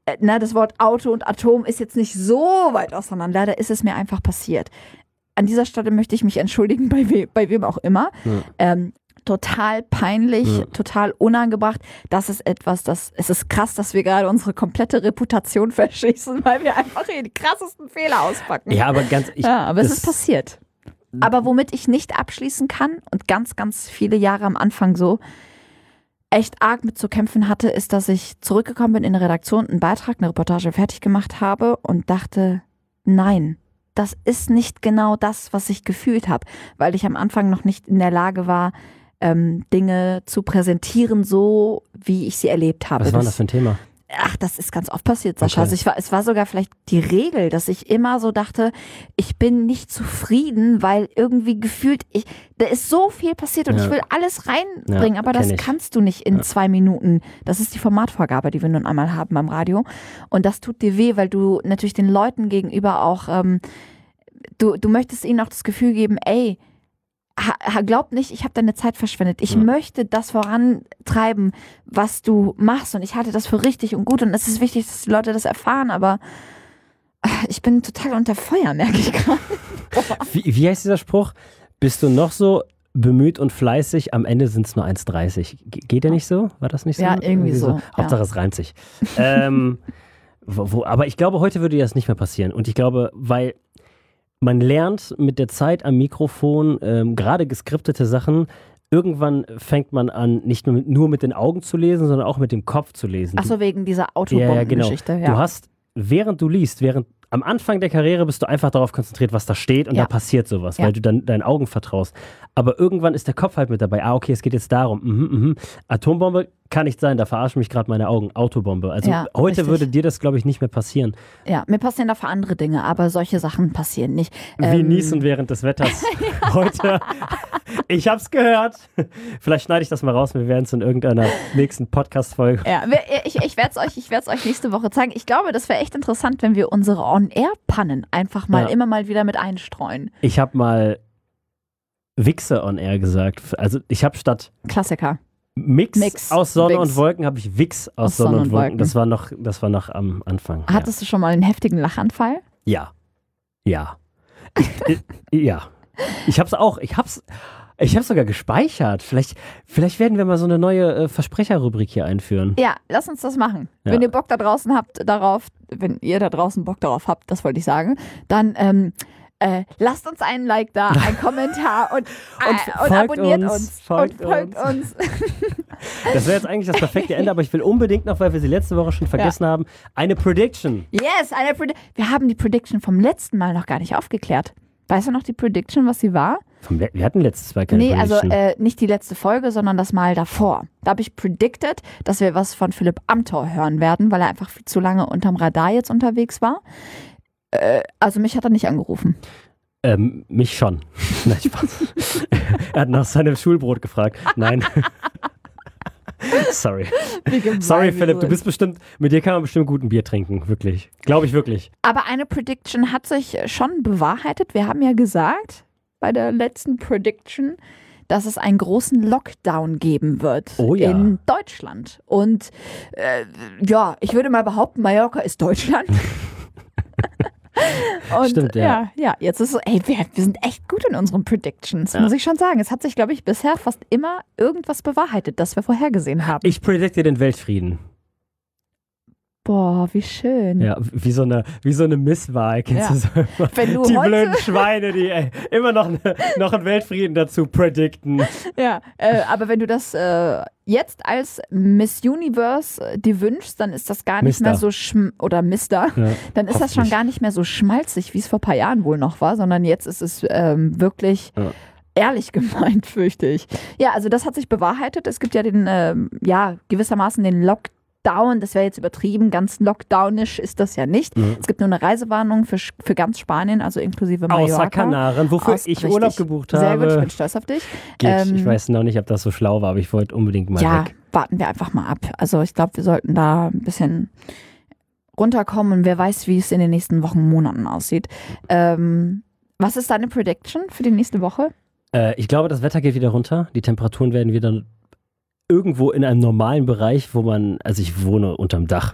das Wort Auto und Atom ist jetzt nicht so weit auseinander, da ist es mir einfach passiert. An dieser Stelle möchte ich mich entschuldigen, bei wem auch immer. Ja. Total peinlich, total unangebracht. Das ist es ist krass, dass wir gerade unsere komplette Reputation verschießen, weil wir einfach hier die krassesten Fehler auspacken. Ja, aber aber es ist passiert. Aber womit ich nicht abschließen kann und ganz, ganz viele Jahre am Anfang so echt arg mit zu kämpfen hatte, ist, dass ich zurückgekommen bin in der Redaktion, einen Beitrag, eine Reportage fertig gemacht habe und dachte, nein, das ist nicht genau das, was ich gefühlt habe, weil ich am Anfang noch nicht in der Lage war, Dinge zu präsentieren, so wie ich sie erlebt habe. Was war das für ein Thema? Ach, das ist ganz oft passiert, Sascha. Okay. Also es war sogar vielleicht die Regel, dass ich immer so dachte, ich bin nicht zufrieden, weil irgendwie gefühlt, da ist so viel passiert und ich will alles reinbringen, aber das kannst du nicht in 2 Minuten. Das ist die Formatvorgabe, die wir nun einmal haben beim Radio. Und das tut dir weh, weil du natürlich den Leuten gegenüber auch, du möchtest ihnen auch das Gefühl geben, ey, glaub nicht, ich habe deine Zeit verschwendet. Ich möchte das vorantreiben, was du machst und ich halte das für richtig und gut und es ist wichtig, dass die Leute das erfahren, aber ich bin total unter Feuer, merke ich gerade. Wie heißt dieser Spruch? Bist du noch so bemüht und fleißig, am Ende sind es nur 1,30. Geht der nicht so? War das nicht so? Ja, irgendwie so. Hauptsache es reimt sich. Aber ich glaube, heute würde das nicht mehr passieren und ich glaube, weil man lernt mit der Zeit am Mikrofon, gerade geskriptete Sachen, irgendwann fängt man an, nicht nur mit den Augen zu lesen, sondern auch mit dem Kopf zu lesen. Ach so, wegen dieser Autobombengeschichte. Ja, genau. Du hast, während du liest, am Anfang der Karriere bist du einfach darauf konzentriert, was da steht und da passiert sowas, weil du dann deinen Augen vertraust. Aber irgendwann ist der Kopf halt mit dabei. Okay, es geht jetzt darum. Atombombe kann nicht sein, da verarschen mich gerade meine Augen. Autobombe. Also heute würde dir das, glaube ich, nicht mehr passieren. Ja, mir passieren dafür andere Dinge, aber solche Sachen passieren nicht. Wie niesen während des Wetters. Heute, ich hab's gehört. Vielleicht schneide ich das mal raus, wir werden es in irgendeiner nächsten Podcast-Folge. Ja, ich werde es euch nächste Woche zeigen. Ich glaube, das wäre echt interessant, wenn wir unsere On-Air-Pannen einfach mal immer mal wieder mit einstreuen. Ich habe mal Wichse on Air gesagt. Also ich habe statt Klassiker. Mix aus Sonne und Wolken habe ich Wix aus Sonne und Wolken. Das war noch am Anfang. Hattest du schon mal einen heftigen Lachanfall? Ja. Ja. Ich hab's sogar gespeichert. Vielleicht werden wir mal so eine neue Versprecherrubrik hier einführen. Ja, lass uns das machen. Ja. Wenn ihr Bock da draußen habt darauf, wenn ihr da draußen Bock darauf habt, das wollte ich sagen, dann lasst uns einen Like da, einen Kommentar und abonniert uns. Folgt uns. Das wäre jetzt eigentlich das perfekte Ende, aber ich will unbedingt noch, weil wir sie letzte Woche schon vergessen haben, eine Prediction. Yes, wir haben die Prediction vom letzten Mal noch gar nicht aufgeklärt. Weißt du noch die Prediction, was sie war? Wir hatten letztes Mal keine Prediction. Also nicht die letzte Folge, sondern das Mal davor. Da habe ich predicted, dass wir was von Philipp Amthor hören werden, weil er einfach viel zu lange unterm Radar jetzt unterwegs war. Also mich hat er nicht angerufen. Mich schon. Nein, Spaß. Er hat nach seinem Schulbrot gefragt. Nein. Sorry. Sorry, Philipp, du bist bestimmt, mit dir kann man bestimmt gut ein Bier trinken, wirklich. Glaube ich wirklich. Aber eine Prediction hat sich schon bewahrheitet. Wir haben ja gesagt, bei der letzten Prediction, dass es einen großen Lockdown geben wird in Deutschland. Und ich würde mal behaupten, Mallorca ist Deutschland. Und stimmt, ja, jetzt ist es so, wir sind echt gut in unseren Predictions, muss ich schon sagen. Es hat sich, glaube ich, bisher fast immer irgendwas bewahrheitet, das wir vorhergesehen haben. Ich predikte den Weltfrieden. Boah, wie schön. Ja, wie so eine Misswahl. Kennst du so immer? Wenn du die blöden Schweine, die immer noch einen Weltfrieden dazu predikten. Ja, aber wenn du das jetzt als Miss Universe dir wünschst, dann ist das gar nicht mehr so oder Mister, dann ist das schon gar nicht mehr so schmalzig, wie es vor ein paar Jahren wohl noch war, sondern jetzt ist es wirklich ehrlich gemeint, fürchte ich. Ja, also das hat sich bewahrheitet. Es gibt ja den, gewissermaßen den Lockdown. Das wäre jetzt übertrieben, ganz lockdownisch ist das ja nicht. Es gibt nur eine Reisewarnung für ganz Spanien, also inklusive Mallorca. Außer Kanaren, wofür ich Urlaub gebucht habe. Sehr gut, ich bin stolz auf dich. Ich weiß noch nicht, ob das so schlau war, aber ich wollte unbedingt mal weg. Ja, warten wir einfach mal ab. Also ich glaube, wir sollten da ein bisschen runterkommen und wer weiß, wie es in den nächsten Wochen, Monaten aussieht. Was ist deine Prediction für die nächste Woche? Ich glaube, das Wetter geht wieder runter. Die Temperaturen werden wieder irgendwo in einem normalen Bereich, also ich wohne unterm Dach.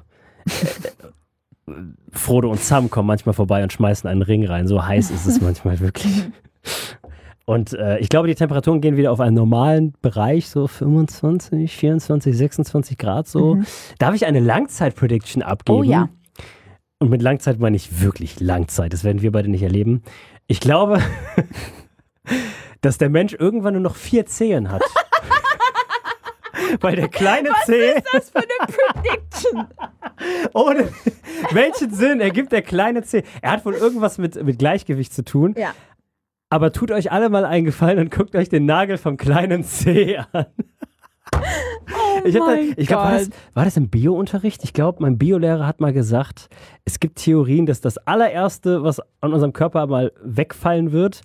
Frodo und Sam kommen manchmal vorbei und schmeißen einen Ring rein. So heiß ist es manchmal wirklich. Und ich glaube, die Temperaturen gehen wieder auf einen normalen Bereich, so 25, 24, 26 Grad so. Darf ich eine Langzeit-Prediction abgeben? Oh ja. Und mit Langzeit meine ich wirklich Langzeit. Das werden wir beide nicht erleben. Ich glaube, dass der Mensch irgendwann nur noch 4 Zehen hat. Weil der kleine Zeh... Was ist das für eine Prediction? Ohne welchen Sinn ergibt der kleine Zeh? Er hat wohl irgendwas mit Gleichgewicht zu tun. Ja. Aber tut euch alle mal einen Gefallen und guckt euch den Nagel vom kleinen Zeh an. Oh Ich glaube, war das im Bio-Unterricht? Ich glaube, mein Biolehrer hat mal gesagt, es gibt Theorien, dass das allererste, was an unserem Körper mal wegfallen wird,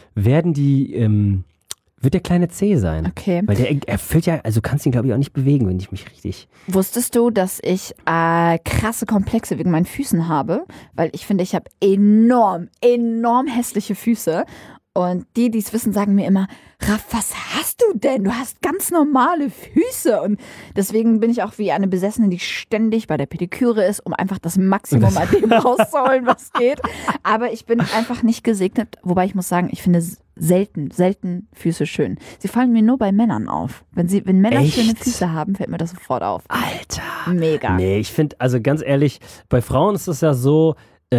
wird der kleine Zeh sein. Okay. Weil er füllt ja, also kannst ihn, glaube ich, auch nicht bewegen, wenn ich mich richtig... Wusstest du, dass ich krasse Komplexe wegen meinen Füßen habe? Weil ich finde, ich habe enorm hässliche Füße. Und die es wissen, sagen mir immer, Raff, was hast du denn? Du hast ganz normale Füße. Und deswegen bin ich auch wie eine Besessene, die ständig bei der Pediküre ist, um einfach das Maximum an dem rauszuholen, was geht. Aber ich bin einfach nicht gesegnet. Wobei ich muss sagen, ich finde selten Füße schön. Sie fallen mir nur bei Männern auf. Wenn Männer Echt? schöne Füße haben, fällt mir das sofort auf. Alter! Mega. Nee, ich finde, also ganz ehrlich, bei Frauen ist es ja so,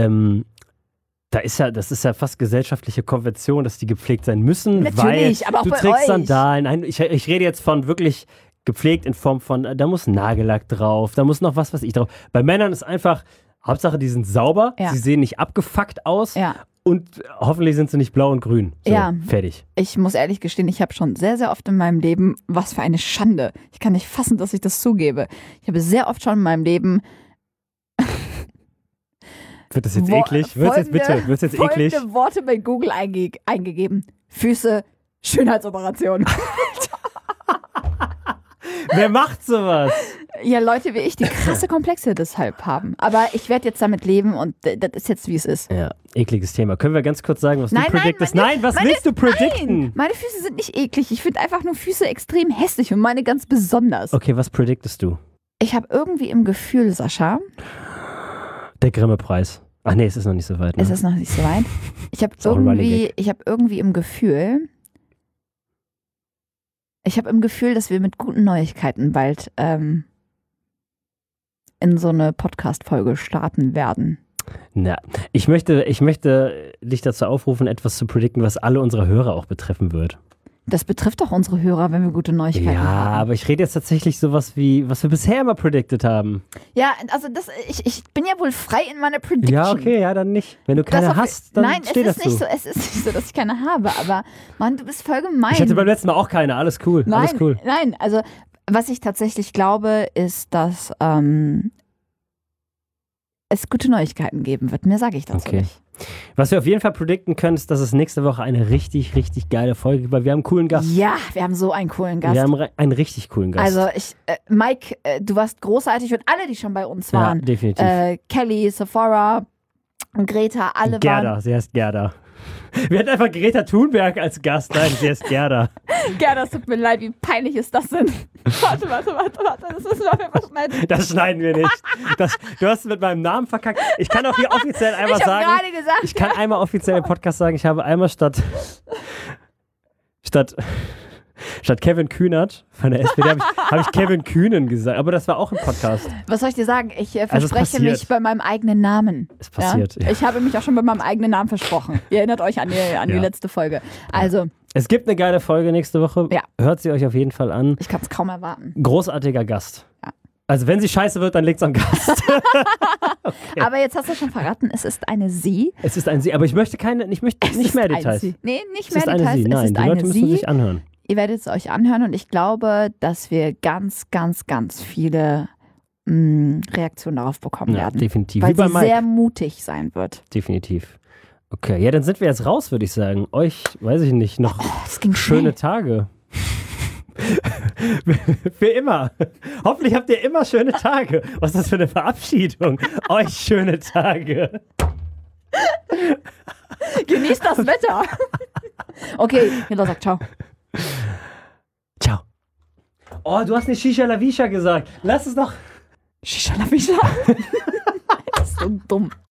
das ist ja fast gesellschaftliche Konvention, dass die gepflegt sein müssen. Natürlich, weil aber auch du bei trägst euch. Sandalen. Nein, ich rede jetzt von wirklich gepflegt in Form von, da muss Nagellack drauf, da muss noch was weiß ich drauf. Bei Männern ist einfach, Hauptsache die sind sauber, Ja. sie sehen nicht abgefuckt aus Ja. und hoffentlich sind sie nicht blau und grün. So, Ja. fertig. Ich muss ehrlich gestehen, ich habe schon sehr, sehr oft in meinem Leben, was für eine Schande. Ich kann nicht fassen, dass ich das zugebe. Ich habe sehr oft schon in meinem Leben Wird das jetzt eklig? Wird es jetzt eklig? folgende Worte bei Google eingegeben. Füße, Schönheitsoperation. Wer macht sowas? Ja, Leute wie ich, die krasse Komplexe deshalb haben. Aber ich werde jetzt damit leben und das ist jetzt, wie es ist. Ja, ekliges Thema. Können wir ganz kurz sagen, was du prediktest? Nein, Was willst du predikten? Nein, meine Füße sind nicht eklig. Ich finde einfach nur Füße extrem hässlich und meine ganz besonders. Okay, was prediktest du? Ich habe irgendwie im Gefühl, Sascha, Der Grimme-Preis. Ach nee, es ist noch nicht so weit. Ne? es ist noch nicht so weit. Ich habe auch ein Running irgendwie im Gefühl, dass wir mit guten Neuigkeiten bald in so eine Podcast-Folge starten werden. Na, ich möchte dich dazu aufrufen, etwas zu predikten, was alle unsere Hörer auch betreffen wird. Das betrifft doch unsere Hörer, wenn wir gute Neuigkeiten Ja, haben. aber ich rede jetzt tatsächlich sowas wie, was wir bisher immer predicted haben. Ja, also ich bin ja wohl frei in meiner Prediction. Ja, okay, ja, dann nicht. Wenn du keine hast, dann nein, steh dazu. es ist nicht so, dass ich keine habe, aber Mann, du bist voll gemein. Ich hatte beim letzten Mal auch keine, alles cool. Alles cool. Nein, also was ich tatsächlich glaube, ist, dass es gute Neuigkeiten geben wird. Mehr sage ich dazu Okay. nicht. Was wir auf jeden Fall predikten können, ist, dass es nächste Woche eine richtig, richtig geile Folge gibt, weil wir haben einen coolen Gast. Ja, wir haben so einen coolen Gast. Wir haben einen richtig coolen Gast. Also Mike, du warst großartig und alle, die schon bei uns waren. Ja, definitiv. Kelly, Sephora, Greta, alle Gerda, sie heißt Gerda. Wir hatten einfach Greta Thunberg als Gast. Nein, sie heißt Gerda. Gerda, es tut mir leid, wie peinlich ist das denn? Warte, das müssen wir auf jeden Fall schneiden. Das schneiden wir nicht. Du hast mit meinem Namen verkackt. Ich kann auch hier offiziell einmal Ich habe sagen. gerade gesagt. Ich kann einmal offiziell im Podcast sagen, ich habe einmal statt Kevin Kühnert von der SPD habe ich Kevin Kühnen gesagt. Aber das war auch im Podcast. Was soll ich dir sagen? Ich es verspreche passiert. mich bei meinem eigenen Namen. Es passiert. Ja? Ich habe mich auch schon bei meinem eigenen Namen versprochen. Ihr erinnert euch an die letzte Folge. Also, Es gibt eine geile Folge nächste Woche. Ja. Hört sie euch auf jeden Fall an. ich kann es kaum erwarten. Großartiger Gast. Ja. Also wenn sie scheiße wird, dann liegt es am Gast. Aber jetzt hast du schon verraten, es ist eine Sie. Es ist ein Sie, aber ich möchte nicht mehr Details. Nee, nicht Es mehr ist eine Details. Sie. Nein, es ist die eine Leute müssen Sie. sich anhören. Ihr werdet es euch anhören und ich glaube, dass wir ganz, ganz, ganz viele Reaktionen darauf bekommen Ja, werden. definitiv. Weil Wie bei sie Mike. sehr mutig sein wird. Definitiv. Okay, ja, dann sind wir jetzt raus, würde ich sagen. Euch, weiß ich nicht, noch Das ging schöne schnell. Tage. Für immer. Hoffentlich habt ihr immer schöne Tage. Was ist das für eine Verabschiedung? Euch schöne Tage. Genießt das Wetter. Okay, Hitler sagt ciao. Ciao. Oh, du hast nicht Shisha La Visha gesagt. Lass es doch. Shisha la Fisha. Das ist so dumm.